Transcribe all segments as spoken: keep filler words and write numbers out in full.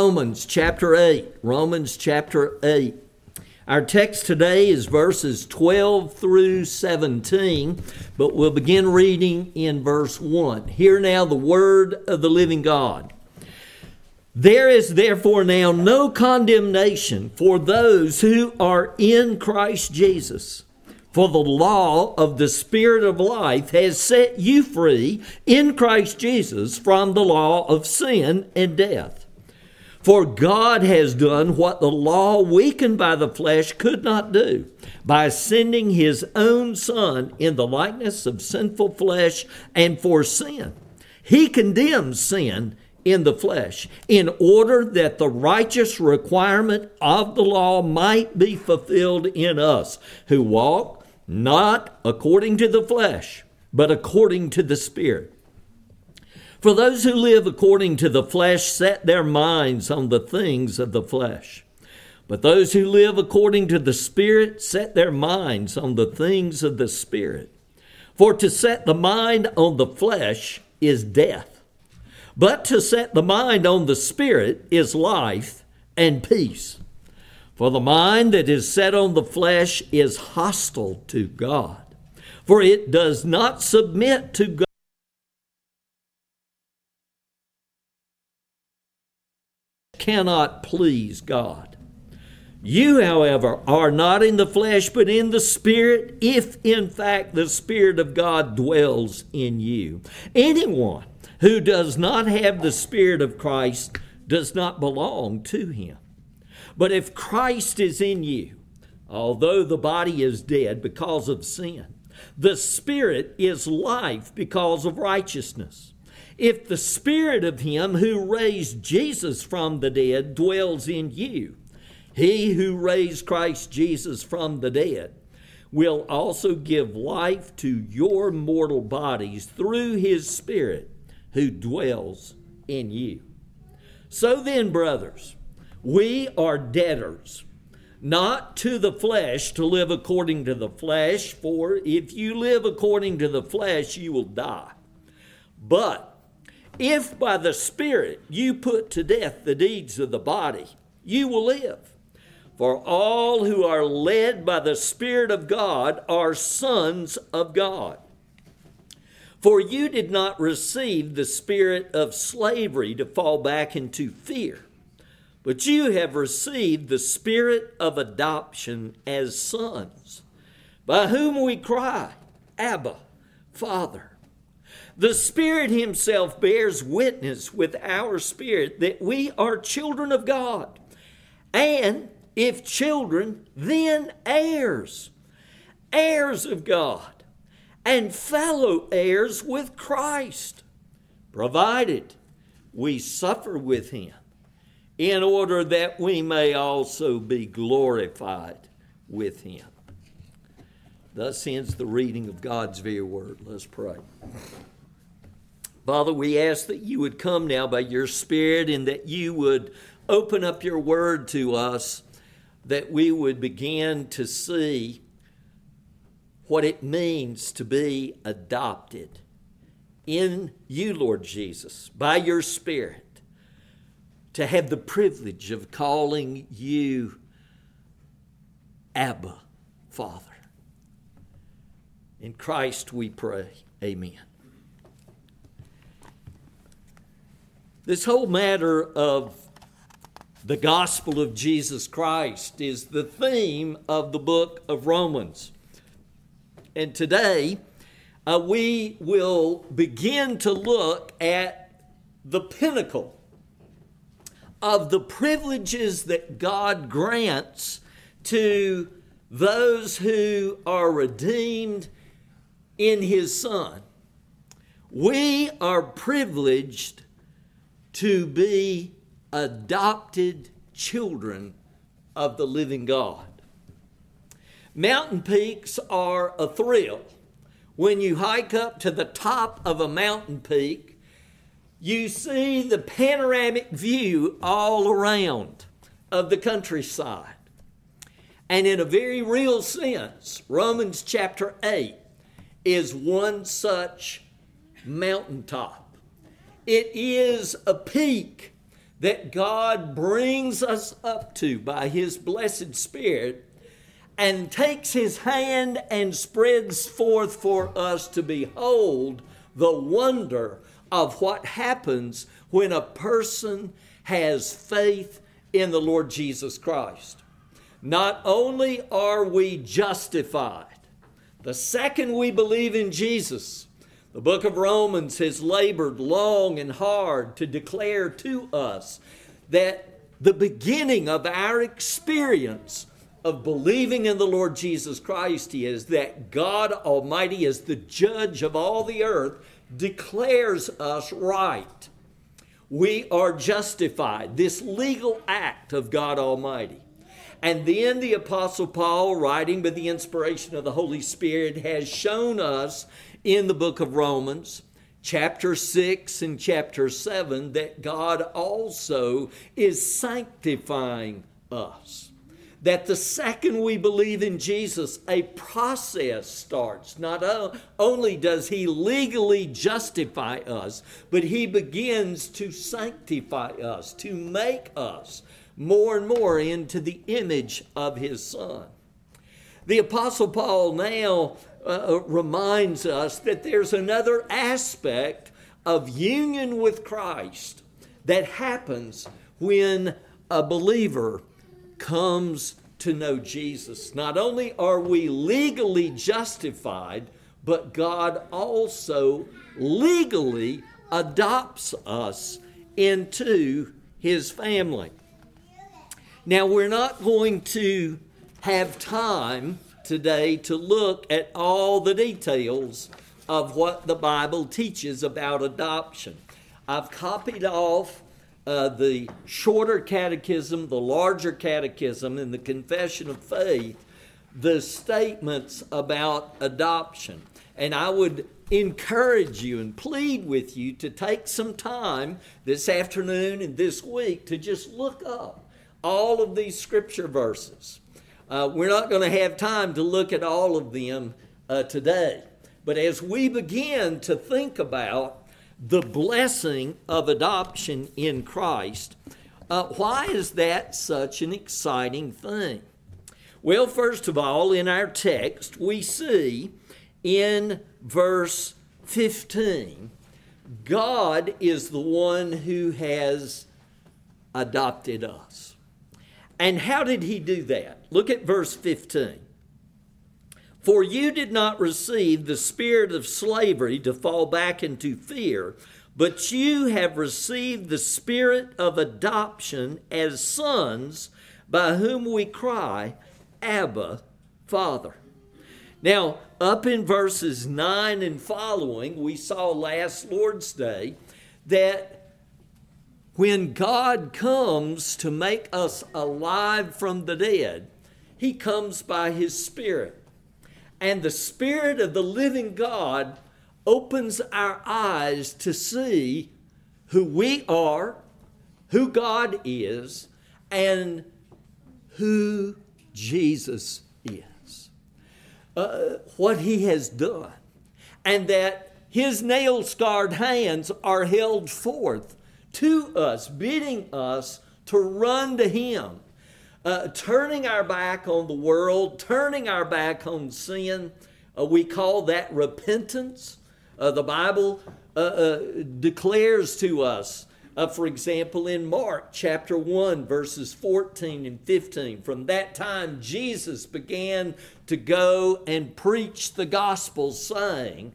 Romans chapter eight. Romans chapter eight. Our text today is verses twelve through seventeen, but we'll begin reading in verse one. Hear now the word of the living God. There is therefore now no condemnation for those who are in Christ Jesus. For the law of the Spirit of life has set you free in Christ Jesus from the law of sin and death. For God has done what the law, weakened by the flesh, could not do, by sending his own Son in the likeness of sinful flesh and for sin. He condemns sin in the flesh, in order that the righteous requirement of the law might be fulfilled in us, who walk not according to the flesh, but according to the Spirit. For those who live according to the flesh set their minds on the things of the flesh. But those who live according to the Spirit set their minds on the things of the Spirit. For to set the mind on the flesh is death, but to set the mind on the Spirit is life and peace. For the mind that is set on the flesh is hostile to God, for it does not submit to God. Cannot please God. You, however, are not in the flesh, but in the Spirit, if in fact the Spirit of God dwells in you. Anyone who does not have the Spirit of Christ does not belong to him. But if Christ is in you, although the body is dead because of sin, the Spirit is life because of righteousness. If the Spirit of him who raised Jesus from the dead dwells in you, he who raised Christ Jesus from the dead will also give life to your mortal bodies through his Spirit who dwells in you. So then, brothers, we are debtors, not to the flesh, to live according to the flesh, for if you live according to the flesh, you will die. But if by the Spirit you put to death the deeds of the body, you will live. For all who are led by the Spirit of God are sons of God. For you did not receive the spirit of slavery to fall back into fear, but you have received the Spirit of adoption as sons, by whom we cry, Abba, Father. The Spirit himself bears witness with our spirit that we are children of God. And if children, then heirs, heirs of God, and fellow heirs with Christ, provided we suffer with him, in order that we may also be glorified with him. Thus ends the reading of God's very word. Let's pray. Father, we ask that you would come now by your Spirit and that you would open up your word to us, that we would begin to see what it means to be adopted in you, Lord Jesus, by your Spirit, to have the privilege of calling you Abba, Father. In Christ we pray, amen. This whole matter of the gospel of Jesus Christ is the theme of the book of Romans. And today, uh, we will begin to look at the pinnacle of the privileges that God grants to those who are redeemed in his Son. We are privileged to be adopted children of the living God. Mountain peaks are a thrill. When you hike up to the top of a mountain peak, you see the panoramic view all around of the countryside. And in a very real sense, Romans chapter eight is one such mountaintop. It is a peak that God brings us up to by His blessed Spirit and takes His hand and spreads forth for us to behold the wonder of what happens when a person has faith in the Lord Jesus Christ. Not only are we justified, the second we believe in Jesus, the book of Romans has labored long and hard to declare to us that the beginning of our experience of believing in the Lord Jesus Christ is that God Almighty, as the judge of all the earth, declares us right. We are justified, this legal act of God Almighty. And then the Apostle Paul, writing by the inspiration of the Holy Spirit, has shown us in the book of Romans, chapter six and chapter seven, that God also is sanctifying us. That the second we believe in Jesus, a process starts. Not only does He legally justify us, but He begins to sanctify us, to make us more and more into the image of His Son. The Apostle Paul now uh, reminds us that there's another aspect of union with Christ that happens when a believer comes to know Jesus. Not only are we legally justified, but God also legally adopts us into His family. Now, we're not going to have time today to look at all the details of what the Bible teaches about adoption. I've copied off uh, the shorter catechism, the larger catechism, and the Confession of Faith, the statements about adoption. And I would encourage you and plead with you to take some time this afternoon and this week to just look up all of these scripture verses. Uh, we're not going to have time to look at all of them uh, today. But as we begin to think about the blessing of adoption in Christ, uh, why is that such an exciting thing? Well, first of all, in our text, we see in verse fifteen, God is the one who has adopted us. And how did He do that? Look at verse fifteen. For you did not receive the spirit of slavery to fall back into fear, but you have received the spirit of adoption as sons, by whom we cry, Abba, Father. Now, up in verses nine and following, we saw last Lord's Day that when God comes to make us alive from the dead, He comes by His Spirit. And the Spirit of the living God opens our eyes to see who we are, who God is, and who Jesus is. Uh, what He has done. And that His nail-scarred hands are held forth to us, bidding us to run to Him. Uh, turning our back on the world, turning our back on sin. Uh, we call that repentance. Uh, the Bible uh, uh, declares to us, uh, for example, in Mark chapter one, verses fourteen and fifteen, from that time Jesus began to go and preach the gospel, saying,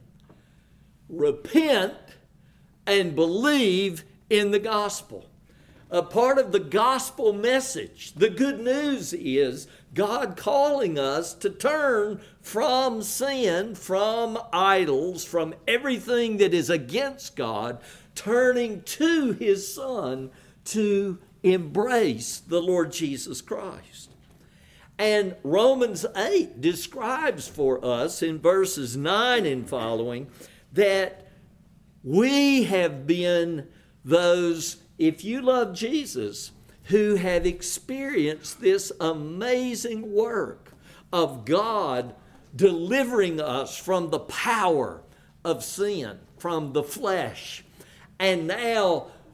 repent and believe in the gospel. A part of the gospel message, the good news is God calling us to turn from sin, from idols, from everything that is against God, turning to His Son to embrace the Lord Jesus Christ. And Romans eight describes for us in verses nine and following that we have been those, if you love Jesus, who have experienced this amazing work of God delivering us from the power of sin, from the flesh. And now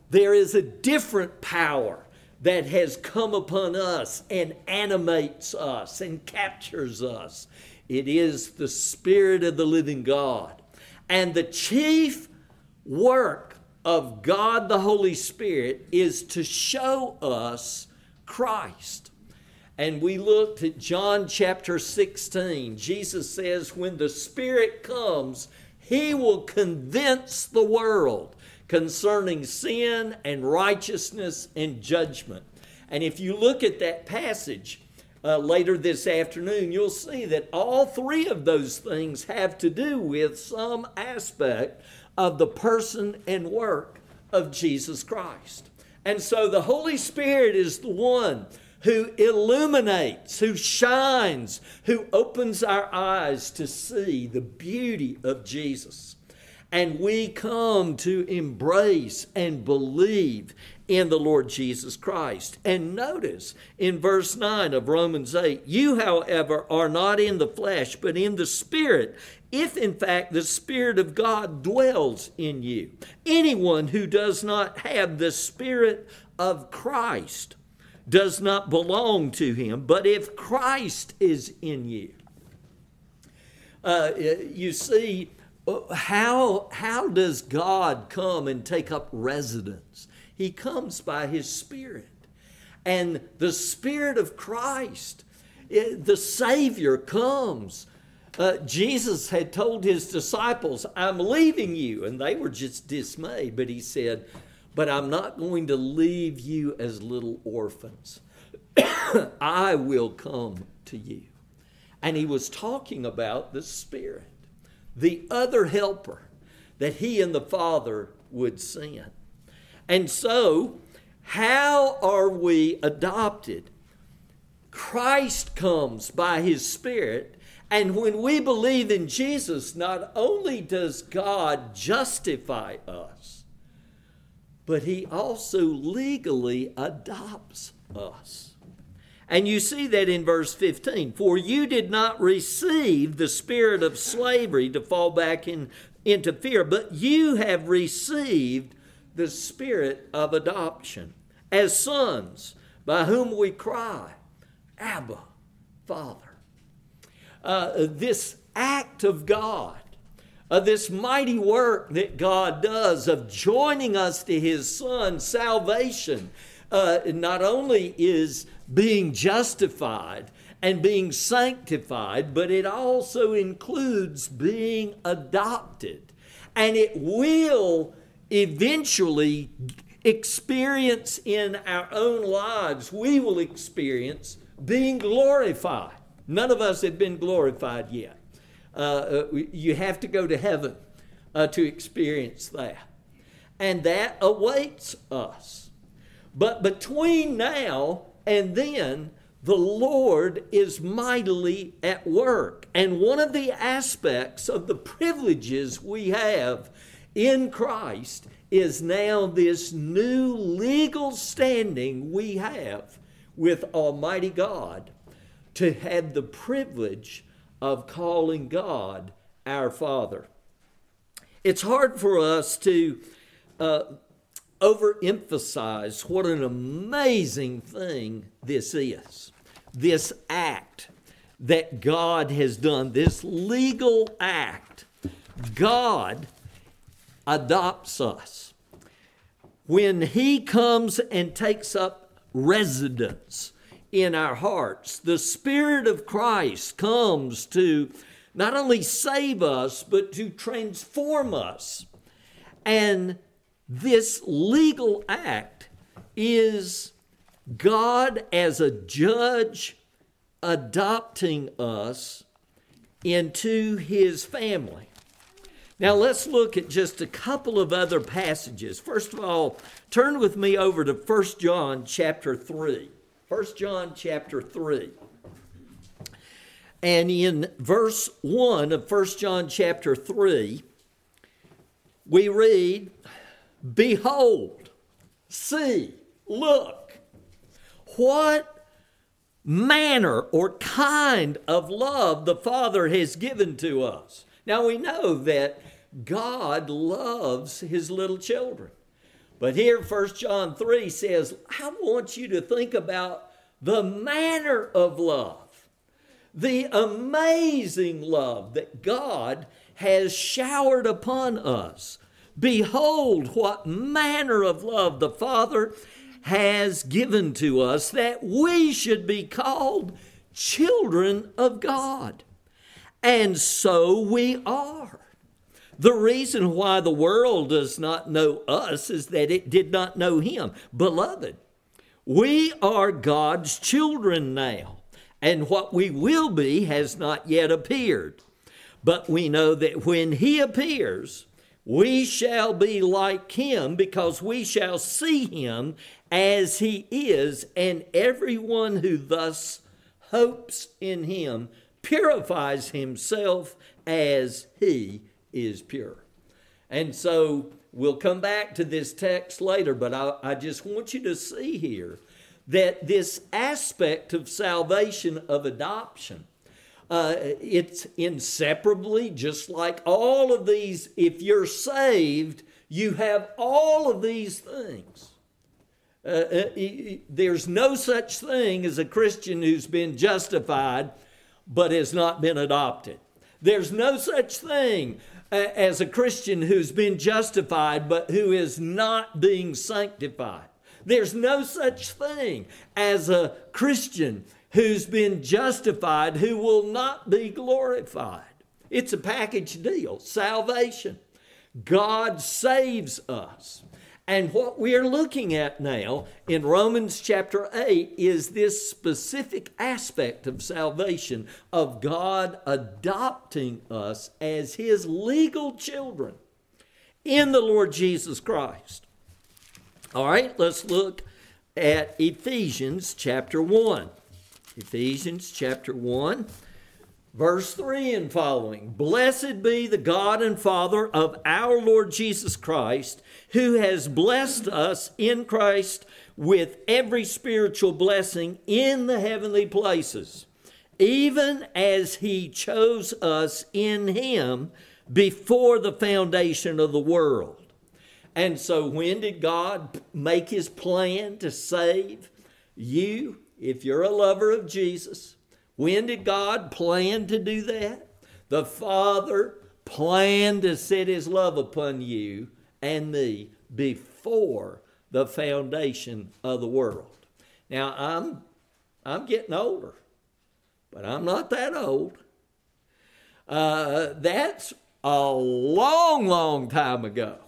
there is a different power that has come upon us and animates us and captures us. It is the Spirit of the living God. And the chief work of God the Holy Spirit is to show us Christ. And we looked at John chapter sixteen. Jesus says, when the Spirit comes, He will convince the world concerning sin and righteousness and judgment. And if you look at that passage uh, later this afternoon, you'll see that all three of those things have to do with some aspect of the person and work of Jesus Christ. And so the Holy Spirit is the one who illuminates, who shines, who opens our eyes to see the beauty of Jesus. And we come to embrace and believe in the Lord Jesus Christ. And notice in verse nine of Romans eight, you, however, are not in the flesh, but in the Spirit, if in fact the Spirit of God dwells in you. Anyone who does not have the Spirit of Christ does not belong to Him. But if Christ is in you, uh, you see, How, how does God come and take up residence? He comes by His Spirit. And the Spirit of Christ, the Savior, comes. Uh, Jesus had told His disciples, I'm leaving you. And they were just dismayed. But He said, but I'm not going to leave you as little orphans. I will come to you. And He was talking about the Spirit, the other helper that He and the Father would send. And so, how are we adopted? Christ comes by His Spirit, and when we believe in Jesus, not only does God justify us, but He also legally adopts us. And you see that in verse fifteen. For you did not receive the spirit of slavery to fall back in, into fear, but you have received the Spirit of adoption as sons, by whom we cry, Abba, Father. Uh, this act of God, uh, this mighty work that God does of joining us to His Son, salvation, uh, not only is being justified and being sanctified, but it also includes being adopted. And it will eventually experience in our own lives, we will experience being glorified. None of us have been glorified yet. Uh, you have to go to heaven uh, to experience that. And that awaits us. But between now and then, the Lord is mightily at work. And one of the aspects of the privileges we have in Christ is now this new legal standing we have with Almighty God to have the privilege of calling God our Father. It's hard for us to uh, overemphasize what an amazing thing this is. This act that God has done, this legal act. God adopts us. When He comes and takes up residence in our hearts, the Spirit of Christ comes to not only save us, but to transform us. And this legal act is God as a judge adopting us into His family. Now let's look at just a couple of other passages. First of all, turn with me over to First John chapter three. First John chapter three. And in verse one of First John chapter three, we read, behold, see, look, what manner or kind of love the Father has given to us. Now we know that God loves His little children. But here First John three says, I want you to think about the manner of love, the amazing love that God has showered upon us. Behold, what manner of love the Father has given to us, that we should be called children of God. And so we are. The reason why the world does not know us is that it did not know him. Beloved, we are God's children now, and what we will be has not yet appeared. But we know that when he appears, we shall be like him, because we shall see him as he is, and everyone who thus hopes in him purifies himself as he is pure. And so we'll come back to this text later, but I, I just want you to see here that this aspect of salvation, of adoption, uh, it's inseparably, just like all of these, if you're saved, you have all of these things. Uh, uh, there's no such thing as a Christian who's been justified but has not been adopted. There's no such thing as a Christian who's been justified but who is not being sanctified. There's no such thing as a Christian who's been justified who will not be glorified. It's a package deal. Salvation. God saves us. And what we are looking at now in Romans chapter eight is this specific aspect of salvation, of God adopting us as his legal children in the Lord Jesus Christ. All right, let's look at Ephesians chapter one. Ephesians chapter one. Verse three and following. Blessed be the God and Father of our Lord Jesus Christ, who has blessed us in Christ with every spiritual blessing in the heavenly places, even as he chose us in him before the foundation of the world. And so when did God make his plan to save you, if you're a lover of Jesus? When did God plan to do that? The Father planned to set his love upon you and me before the foundation of the world. Now, I'm, I'm getting older, but I'm not that old. Uh, that's a long, long time ago,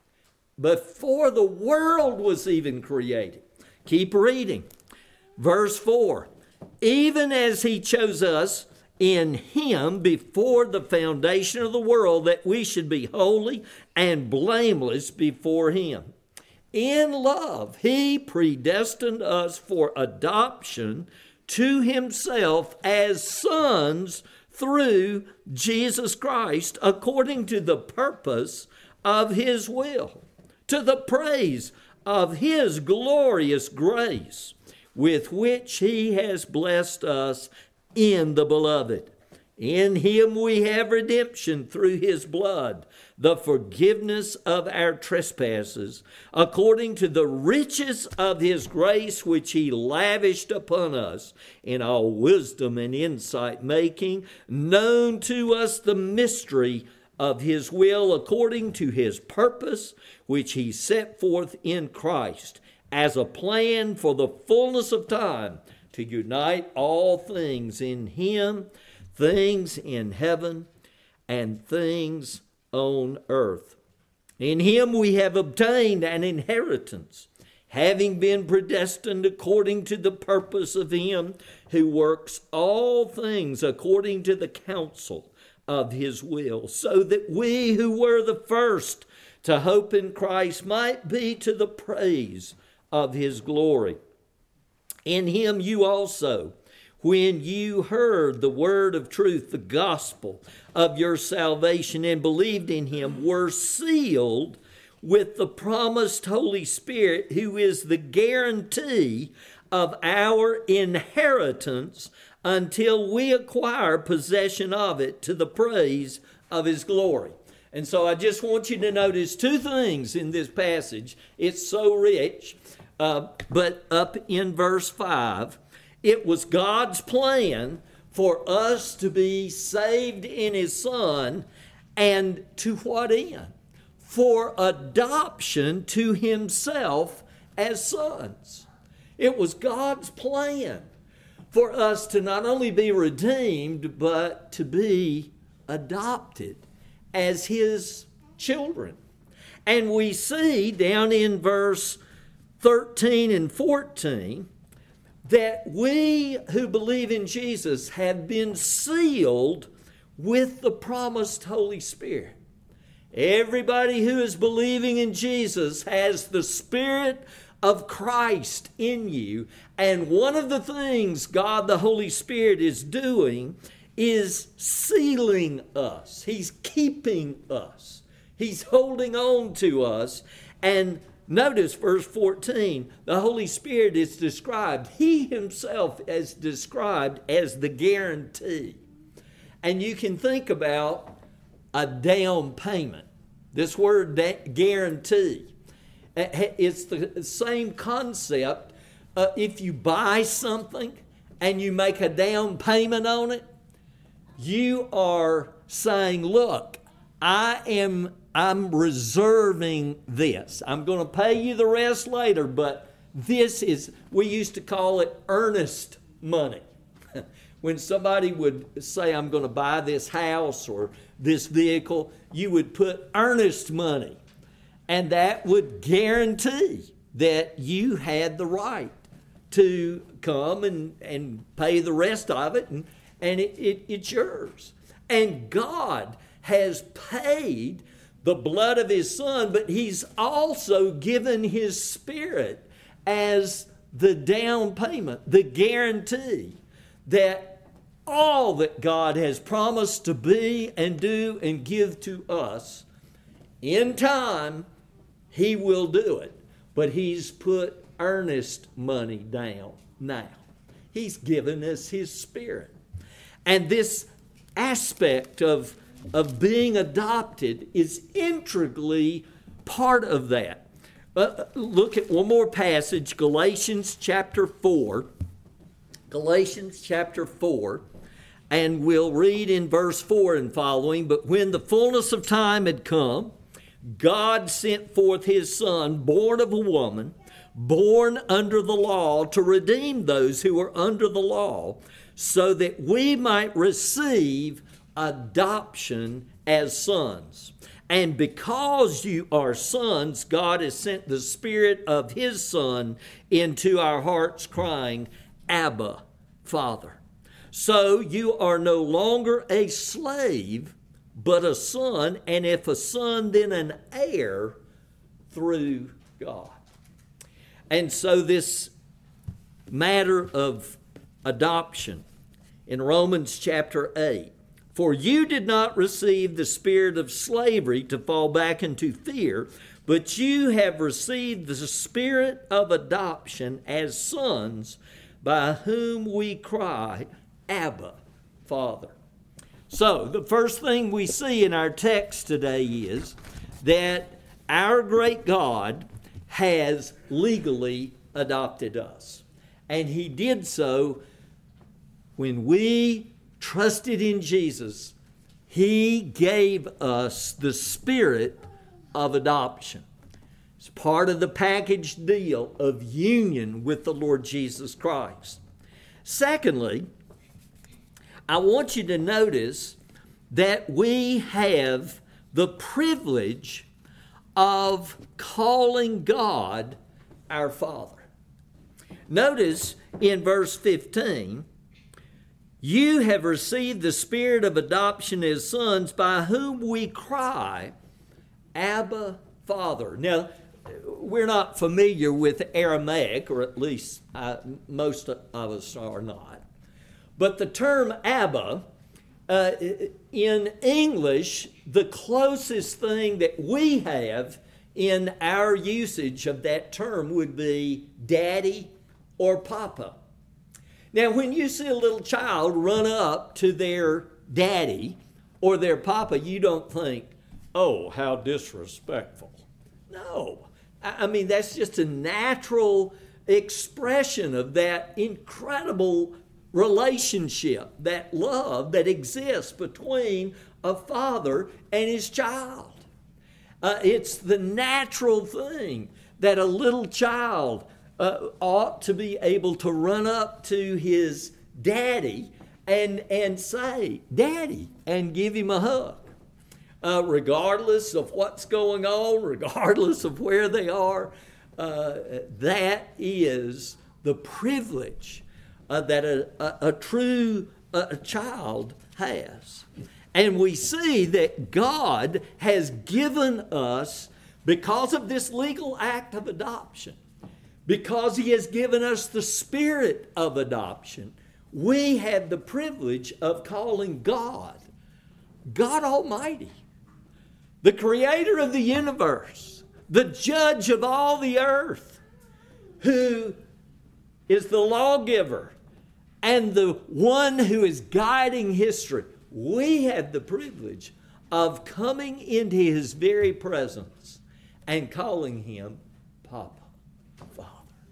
before the world was even created. Keep reading. Verse four. Even as he chose us in him before the foundation of the world, that we should be holy and blameless before him. In love, he predestined us for adoption to himself as sons through Jesus Christ, according to the purpose of his will, to the praise of his glorious grace, with which he has blessed us in the beloved. In him we have redemption through his blood, the forgiveness of our trespasses, according to the riches of his grace which he lavished upon us in all wisdom and insight, making known to us the mystery of his will, according to his purpose, which he set forth in Christ, as a plan for the fullness of time, to unite all things in him, things in heaven and things on earth. In him we have obtained an inheritance, having been predestined according to the purpose of him who works all things according to the counsel of his will, so that we who were the first to hope in Christ might be to the praise of his glory. In him you also, when you heard the word of truth, the gospel of your salvation, and believed in him, were sealed with the promised Holy Spirit, who is the guarantee of our inheritance until we acquire possession of it, to the praise of his glory. And so I just want you to notice two things in this passage. It's so rich. Uh, but up in verse five, it was God's plan for us to be saved in His Son, and to what end? For adoption to Himself as sons. It was God's plan for us to not only be redeemed, but to be adopted as His children. And we see down in verse thirteen and fourteen that we who believe in Jesus have been sealed with the promised Holy Spirit. Everybody who is believing in Jesus has the Spirit of Christ in you. And one of the things God the Holy Spirit is doing is sealing us. He's keeping us. He's holding on to us. And notice verse fourteen, the Holy Spirit is described, He Himself is described as the guarantee. And you can think about a down payment. This word guarantee, it's the same concept. Uh, if you buy something and you make a down payment on it, you are saying, look, I am I'm reserving this. I'm going to pay you the rest later, but this is, we used to call it earnest money. When somebody would say, I'm going to buy this house or this vehicle, you would put earnest money. And that would guarantee that you had the right to come and, and pay the rest of it, and, and it, it, it's yours. And God has paid the blood of His Son, but He's also given His Spirit as the down payment, the guarantee that all that God has promised to be and do and give to us, in time, He will do it. But He's put earnest money down now. He's given us His Spirit. And this aspect of, of being adopted is integrally part of that. Uh, look at one more passage, Galatians chapter four. Galatians chapter four. And we'll read in verse four and following, but when the fullness of time had come, God sent forth His Son, born of a woman, born under the law, to redeem those who were under the law, so that we might receive adoption as sons. And because you are sons, God has sent the Spirit of His Son into our hearts, crying, Abba, Father. So you are no longer a slave, but a son, and if a son, then an heir through God. And so this matter of adoption in Romans chapter eight, for you did not receive the spirit of slavery to fall back into fear, but you have received the spirit of adoption as sons, by whom we cry, Abba, Father. So, the first thing we see in our text today is that our great God has legally adopted us. And He did so when we trusted in Jesus. He gave us the spirit of adoption. It's part of the package deal of union with the Lord Jesus Christ. Secondly, I want you to notice that we have the privilege of calling God our Father. Notice in verse fifteen, you have received the spirit of adoption as sons, by whom we cry, Abba, Father. Now, we're not familiar with Aramaic, or at least uh, most of us are not. But the term Abba, uh, in English, the closest thing that we have in our usage of that term would be daddy or papa. Now, when you see a little child run up to their daddy or their papa, you don't think, oh, how disrespectful. No. I mean, that's just a natural expression of that incredible relationship, that love that exists between a father and his child. Uh, it's the natural thing that a little child uh, ought to be able to run up to his daddy and, and say, Daddy, and give him a hug. Uh, regardless of what's going on, regardless of where they are, uh, that is the privilege uh, that a, a, a true uh, child has. And we see that God has given us, because of this legal act of adoption, because he has given us the spirit of adoption, we have the privilege of calling God, God Almighty, the creator of the universe, the judge of all the earth, who is the lawgiver and the one who is guiding history. We have the privilege of coming into his very presence and calling him Papa, Father.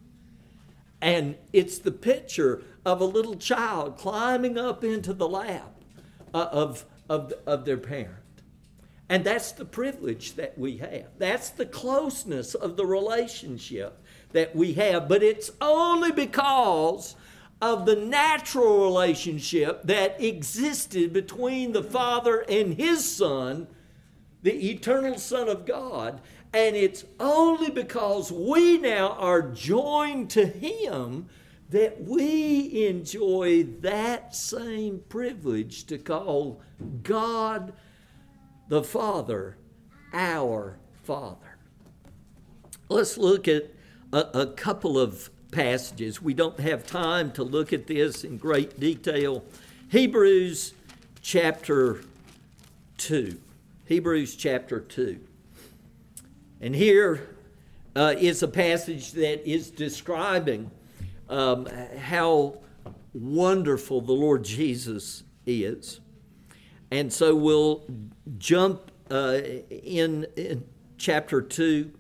And it's the picture of a little child climbing up into the lap of, of, of their parent. And that's the privilege that we have. That's the closeness of the relationship that we have. But it's only because of the natural relationship that existed between the Father and his Son, the eternal Son of God. And it's only because we now are joined to him that we enjoy that same privilege to call God the Father, our Father. Let's look at a, a couple of passages. We don't have time to look at this in great detail. Hebrews chapter two. Hebrews chapter two. And here uh, is a passage that is describing um, how wonderful the Lord Jesus is. And so we'll jump uh, in, in chapter two,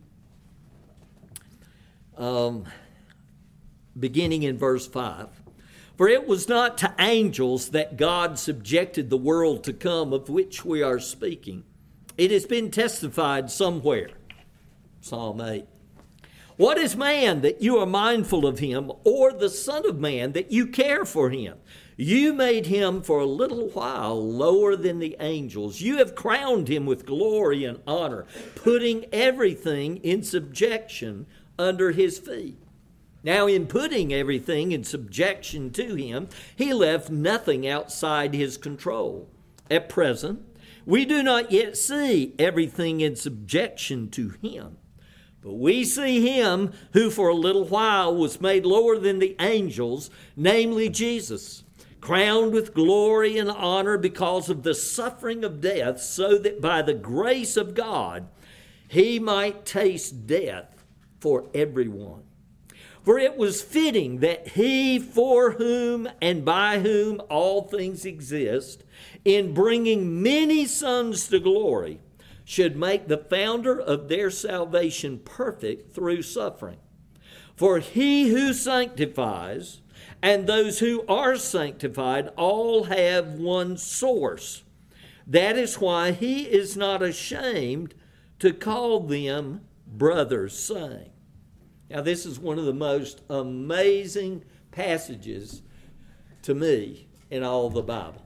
um, beginning in verse five. For it was not to angels that God subjected the world to come, of which we are speaking. It has been testified somewhere. Psalm eight. What is man that you are mindful of him, or the Son of Man that you care for him? You made him for a little while lower than the angels. You have crowned him with glory and honor, putting everything in subjection under his feet. Now, in putting everything in subjection to him, he left nothing outside his control. At present, we do not yet see everything in subjection to him. But we see him who for a little while was made lower than the angels, namely Jesus, crowned with glory and honor because of the suffering of death, so that by the grace of God he might taste death for everyone. For it was fitting that he, for whom and by whom all things exist, in bringing many sons to glory, should make the founder of their salvation perfect through suffering. For he who sanctifies and those who are sanctified all have one source. That is why he is not ashamed to call them brothers, saying. Now, this is one of the most amazing passages to me in all the Bible.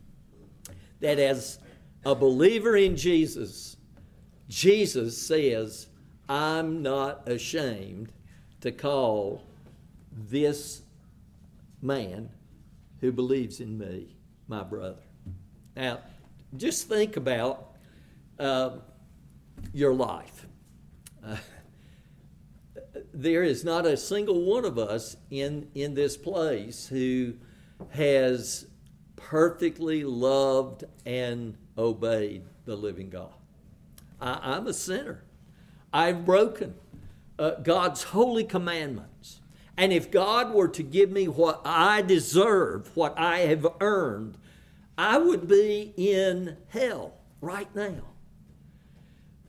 That as a believer in Jesus, Jesus says, I'm not ashamed to call this man who believes in me my brother. Now, just think about uh, your life. Uh, there is not a single one of us in, in this place who has perfectly loved and obeyed the living God. I, I'm a sinner. I've broken uh, God's holy commandments. And if God were to give me what I deserve, what I have earned, I would be in hell right now.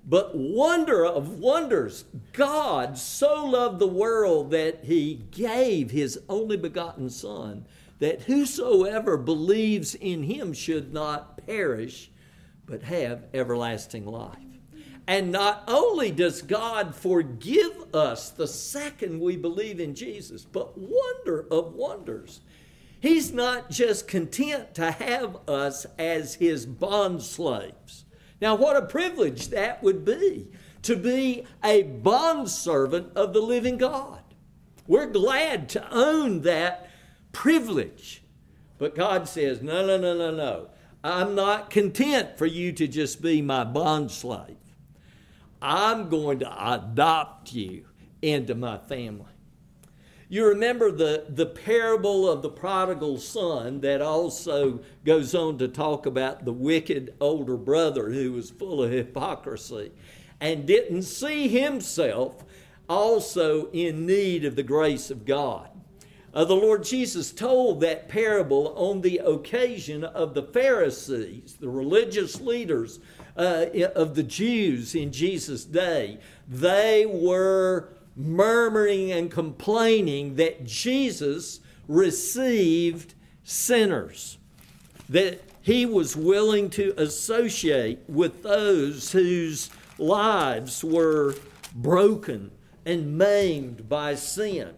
But wonder of wonders, God so loved the world that he gave his only begotten Son, that whosoever believes in him should not perish, but have everlasting life. And not only does God forgive us the second we believe in Jesus, but wonder of wonders, he's not just content to have us as his bond slaves. Now, what a privilege that would be, to be a bondservant of the living God. We're glad to own that privilege. But God says, no, no, no, no, no. I'm not content for you to just be my bondslave. I'm going to adopt you into my family. You remember the, the parable of the prodigal son that also goes on to talk about the wicked older brother who was full of hypocrisy and didn't see himself also in need of the grace of God. Uh, the Lord Jesus told that parable on the occasion of the Pharisees, the religious leaders uh, of the Jews in Jesus' day. They were murmuring and complaining that Jesus received sinners, that he was willing to associate with those whose lives were broken and maimed by sin.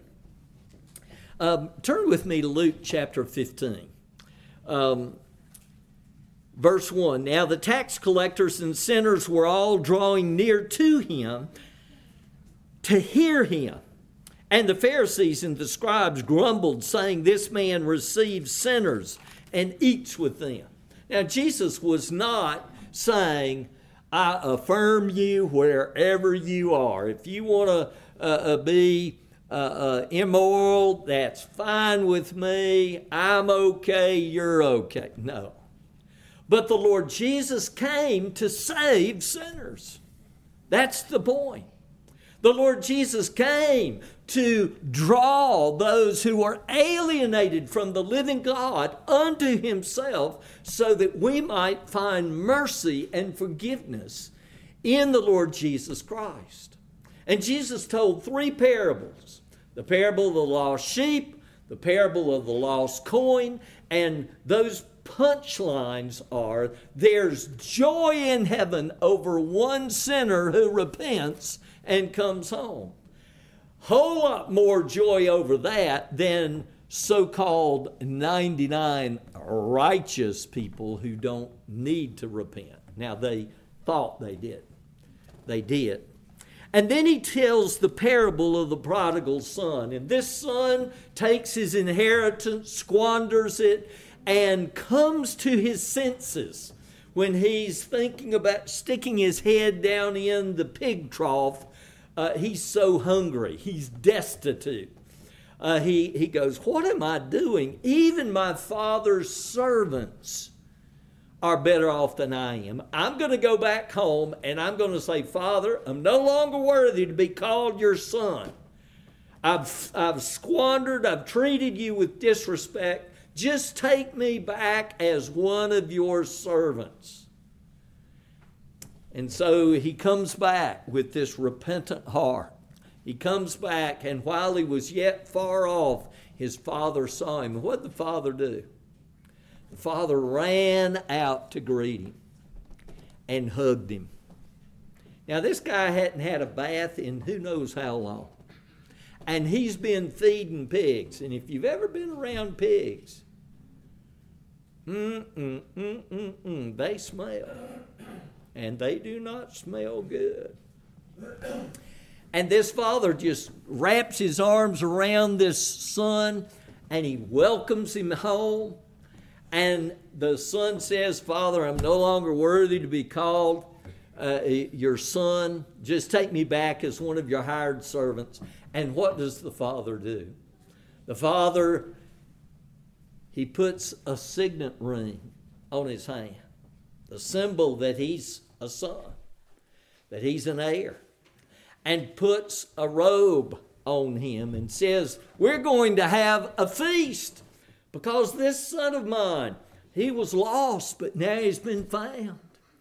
Um, turn with me to Luke chapter fifteen. Um, verse one. Now the tax collectors and sinners were all drawing near to him to hear him. And the Pharisees and the scribes grumbled, saying, this man receives sinners and eats with them. Now Jesus was not saying, I affirm you wherever you are. If you want to uh, uh, be uh, uh, immoral, that's fine with me. I'm okay, you're okay. No. But the Lord Jesus came to save sinners. That's the point. The Lord Jesus came to draw those who are alienated from the living God unto himself so that we might find mercy and forgiveness in the Lord Jesus Christ. And Jesus told three parables: the parable of the lost sheep, the parable of the lost coin, and those punchlines are, there's joy in heaven over one sinner who repents and comes home. Whole lot more joy over that than so-called ninety-nine righteous people who don't need to repent. Now, they thought they did. They did. And then he tells the parable of the prodigal son. And this son takes his inheritance, squanders it, and comes to his senses when he's thinking about sticking his head down in the pig trough. Uh, he's so hungry. He's destitute. Uh, he, he goes, what am I doing? Even my father's servants are better off than I am. I'm going to go back home and I'm going to say, Father, I'm no longer worthy to be called your son. I've, I've squandered, I've treated you with disrespect. Just take me back as one of your servants. And so he comes back with this repentant heart. He comes back, and while he was yet far off, his father saw him. What did the father do? The father ran out to greet him and hugged him. Now, this guy hadn't had a bath in who knows how long. And he's been feeding pigs. And if you've ever been around pigs, mm, mm, mm, mm, mm, they smell. And they do not smell good. And this father just wraps his arms around this son and he welcomes him home. And the son says, Father, I'm no longer worthy to be called uh, your son. Just take me back as one of your hired servants. And what does the father do? The father, he puts a signet ring on his hand. The symbol that he's a son, that he's an heir, and puts a robe on him and says, we're going to have a feast because this son of mine, he was lost, but now he's been found.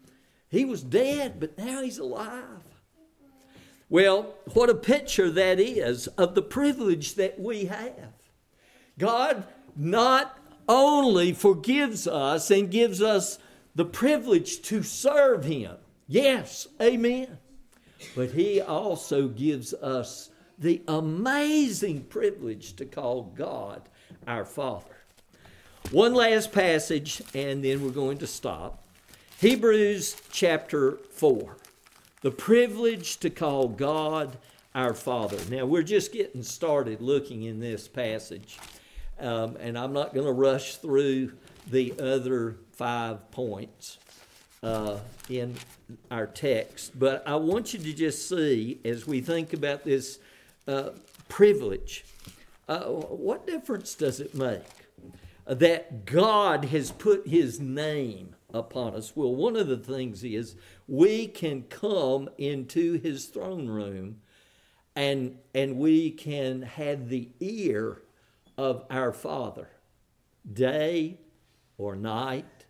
He was dead, but now he's alive. Well, what a picture that is of the privilege that we have. God not only forgives us and gives us the privilege to serve Him. Yes, amen. But He also gives us the amazing privilege to call God our Father. One last passage, and then we're going to stop. Hebrews chapter four. The privilege to call God our Father. Now, we're just getting started looking in this passage. Um, and I'm not going to rush through the other five points uh, in our text. But I want you to just see, as we think about this uh, privilege, uh, what difference does it make that God has put His name upon us? Well, one of the things is we can come into His throne room and, and we can have the ear of our Father, day or night,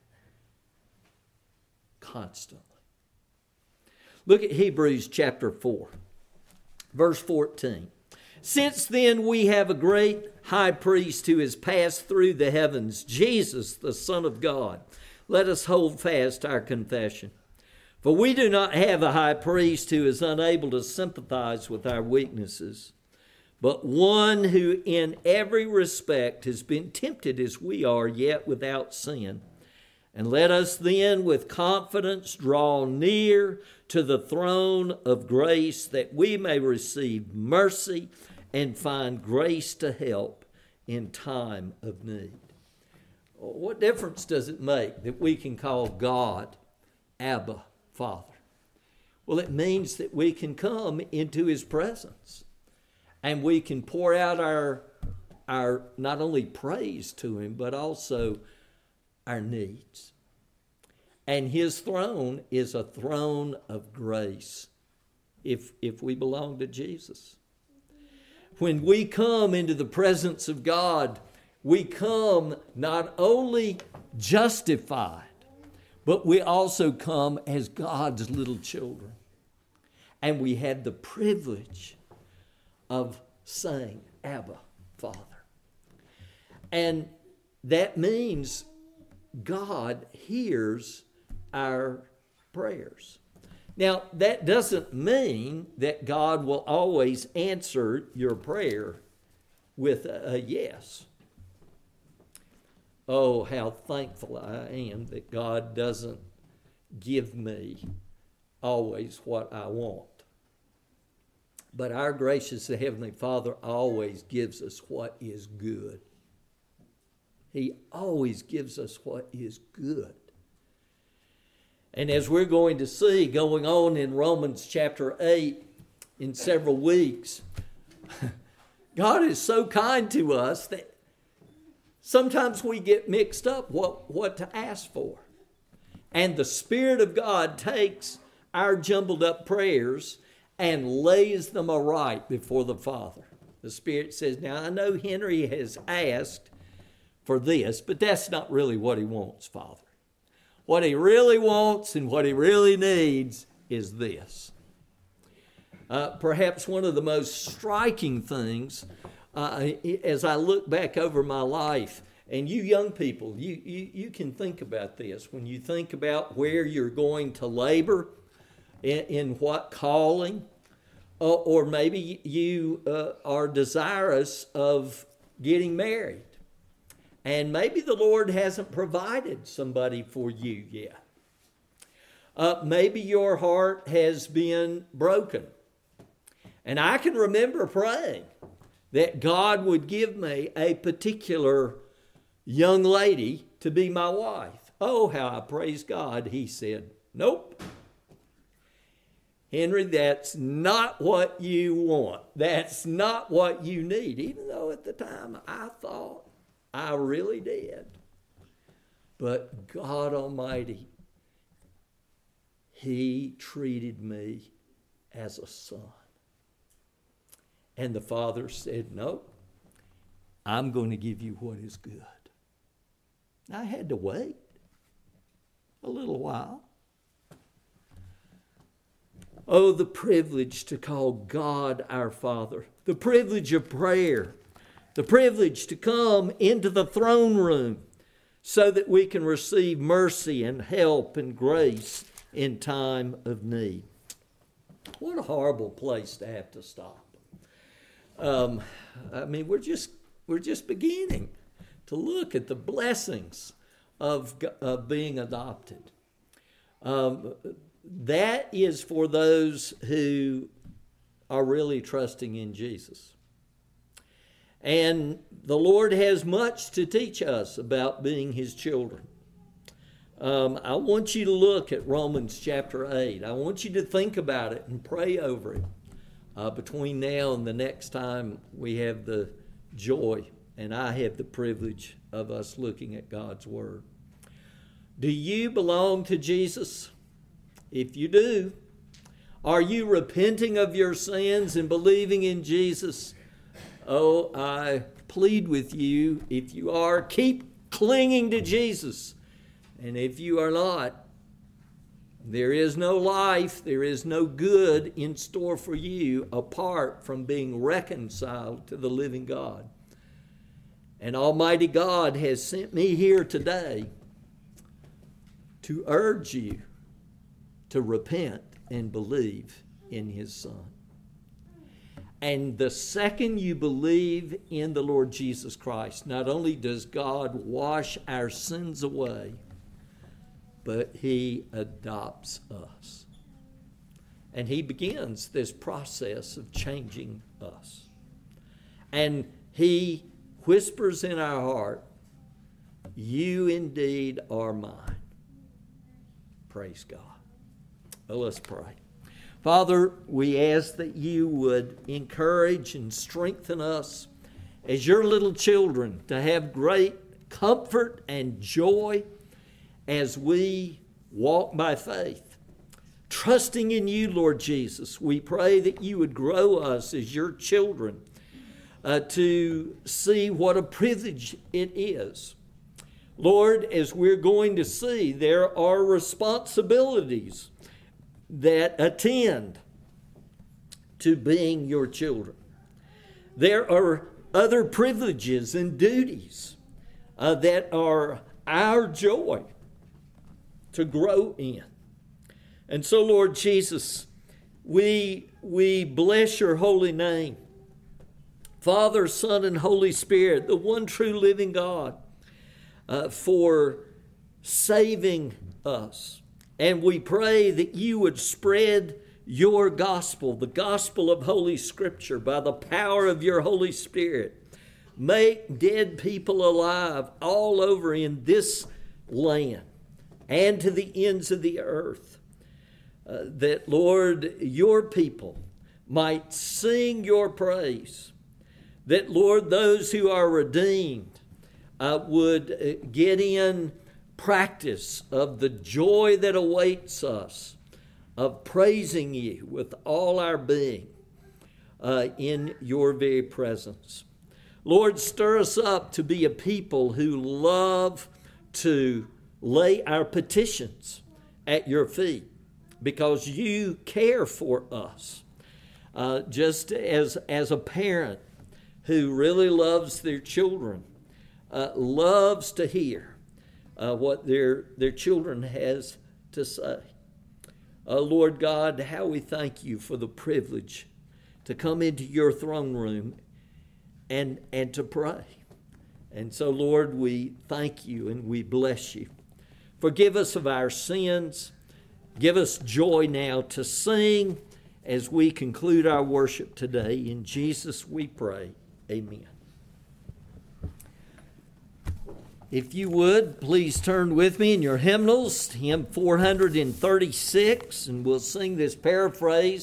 constantly. Look at Hebrews chapter four, verse fourteen. Since then we have a great high priest who has passed through the heavens, Jesus, the Son of God. Let us hold fast our confession. For we do not have a high priest who is unable to sympathize with our weaknesses, but one who in every respect has been tempted as we are, yet without sin. And let us then with confidence draw near to the throne of grace, that we may receive mercy and find grace to help in time of need. What difference does it make that we can call God Abba, Father? Well, it means that we can come into His presence. And we can pour out our, our not only praise to Him, but also our needs. And His throne is a throne of grace if, if we belong to Jesus. When we come into the presence of God, we come not only justified, but we also come as God's little children. And we have the privilege of saying, Abba, Father. And that means God hears our prayers. Now, that doesn't mean that God will always answer your prayer with a, a yes. Oh, how thankful I am that God doesn't give me always what I want. But our gracious Heavenly Father always gives us what is good. He always gives us what is good. And as we're going to see going on in Romans chapter eight in several weeks, God is so kind to us that sometimes we get mixed up what, what to ask for. And the Spirit of God takes our jumbled up prayers and lays them aright before the Father. The Spirit says, now I know Henry has asked for this, but that's not really what he wants, Father. What he really wants and what he really needs is this. Uh, perhaps one of the most striking things, uh, as I look back over my life, and you young people, you, you, you can think about this. When you think about where you're going to labor, in, in what calling, uh, or maybe you uh, are desirous of getting married. And maybe the Lord hasn't provided somebody for you yet. Uh, maybe your heart has been broken. And I can remember praying that God would give me a particular young lady to be my wife. Oh, how I praise God. He said, nope. Henry, that's not what you want. That's not what you need. Even though at the time I thought I really did. But God Almighty, He treated me as a son. And the Father said, no, I'm going to give you what is good. I had to wait a little while. Oh, the privilege to call God our Father, the privilege of prayer, the privilege to come into the throne room so that we can receive mercy and help and grace in time of need. What a horrible place to have to stop. Um, I mean, we're just we're just beginning to look at the blessings of, of being adopted. Um, that is for those who are really trusting in Jesus. And the Lord has much to teach us about being His children. Um, I want you to look at Romans chapter eight. I want you to think about it and pray over it uh, between now and the next time we have the joy and I have the privilege of us looking at God's Word. Do you belong to Jesus? If you do, are you repenting of your sins and believing in Jesus? Oh, I plead with you, if you are, keep clinging to Jesus. And if you are not, there is no life, there is no good in store for you apart from being reconciled to the living God. And Almighty God has sent me here today to urge you to repent and believe in His Son. And the second you believe in the Lord Jesus Christ, not only does God wash our sins away, but He adopts us. And He begins this process of changing us. And He whispers in our heart, "You indeed are mine." Praise God. Well, let's pray. Father, we ask that you would encourage and strengthen us as your little children to have great comfort and joy as we walk by faith. Trusting in you, Lord Jesus, we pray that you would grow us as your children uh, to see what a privilege it is. Lord, as we're going to see, there are responsibilities that attend to being your children. There are other privileges and duties uh, that are our joy to grow in. And so, Lord Jesus, we, we bless your holy name. Father, Son, and Holy Spirit, the one true living God, uh, for saving us. And we pray that you would spread your gospel, the gospel of Holy Scripture, by the power of your Holy Spirit. Make dead people alive all over in this land and to the ends of the earth. Uh, that, Lord, your people might sing your praise. That, Lord, those who are redeemed uh, would uh, get in practice of the joy that awaits us of praising you with all our being uh, in your very presence. Lord, stir us up to be a people who love to lay our petitions at your feet because you care for us. Uh, just as, as a parent who really loves their children, uh, loves to hear Uh, what their, their children has to say. Uh, Lord God, how we thank you for the privilege to come into your throne room and, and to pray. And so, Lord, we thank you and we bless you. Forgive us of our sins. Give us joy now to sing as we conclude our worship today. In Jesus we pray. Amen. If you would, please turn with me in your hymnals, hymn four hundred thirty-six, and we'll sing this paraphrase